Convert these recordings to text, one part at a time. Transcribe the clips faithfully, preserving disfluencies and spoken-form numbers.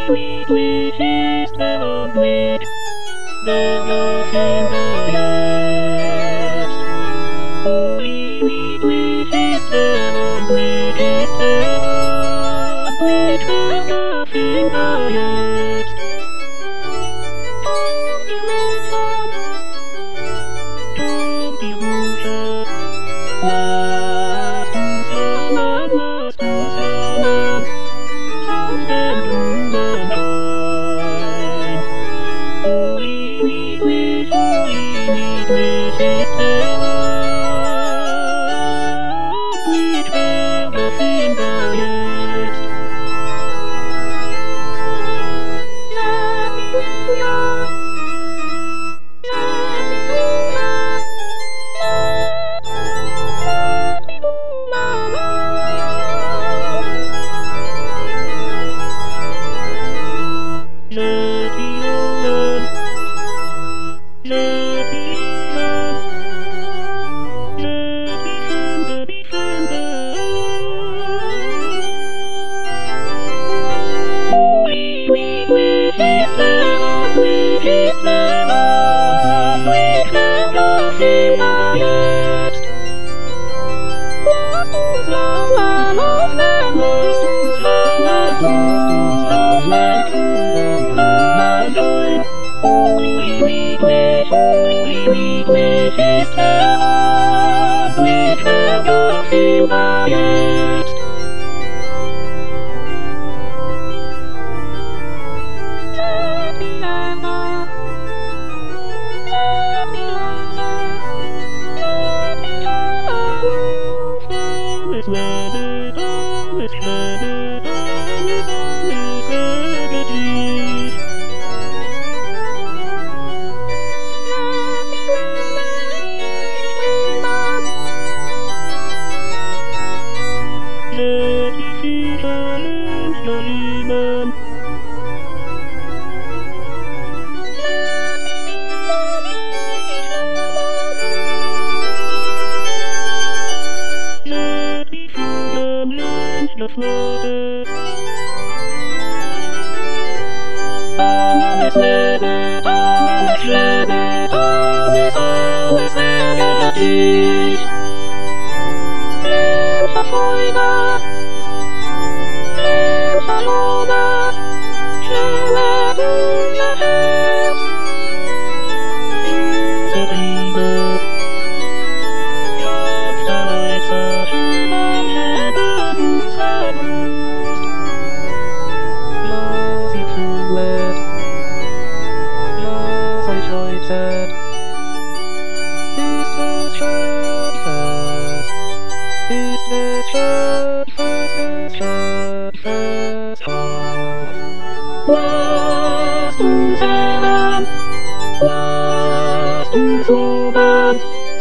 Sweet wishes never wait, never in the past. Only sweet wishes never wait, never wait, never in the past. Don't be loser, last to someone, last to someone, something through the night. Only sweet wish, only sweet wishes never wait, never in the past. Let me alone, let me love, let me friend, be friend. Only sweet wishes never, wishes never, wish never in the past. Lost love, love, love, love, lost love, love, lost love, love. Only sweet wish, only sweet wishes never, wish never in the past. Let me never, let me longer, let me never. Promise, let it, promise, let it, promise, promise, let it be. Let me see Charlene, Charlene. Let me see them land the floated. Always let it, always let it, always, always let it be. Lamp forever, lamp over, share in the hands. He's a dreamer, just the lights of human heavens have bruised. Love you fooled, love I tried said, is the steadfast, is the steadfast, the steadfast heart. Last to seven, last to sober,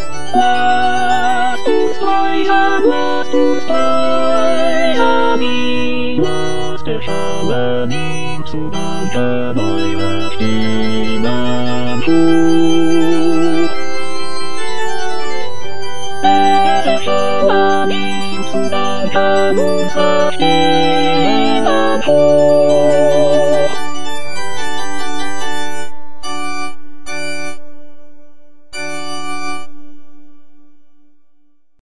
last to spice and last to spice and eat. Last to shamanim, sudan shamoy rashtim and food. Last to shamanim, sudan shamoy rashtim and food.